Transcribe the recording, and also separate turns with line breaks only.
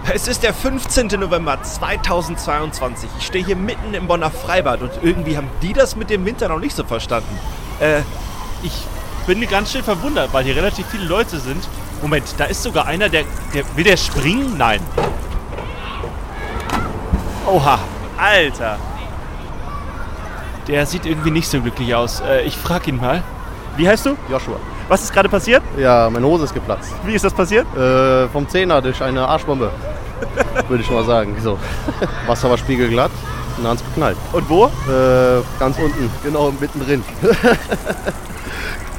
Es ist der 15. November 2022. Ich stehe hier mitten im Bonner Freibad und irgendwie haben die das mit dem Winter noch nicht so verstanden.
Ich bin ganz schön verwundert, weil hier relativ viele Leute sind. Moment, da ist sogar einer, der will der springen? Nein. Oha, Alter. Der sieht irgendwie nicht so glücklich aus. Ich frag ihn mal. Wie heißt du?
Joshua.
Was ist gerade passiert?
Ja, meine Hose ist geplatzt.
Wie ist das passiert?
Vom Zehner durch eine Arschbombe. Würde ich mal sagen. So. Wasser war spiegelglatt und dann hat's geknallt.
Und wo?
Ganz unten, genau mittendrin.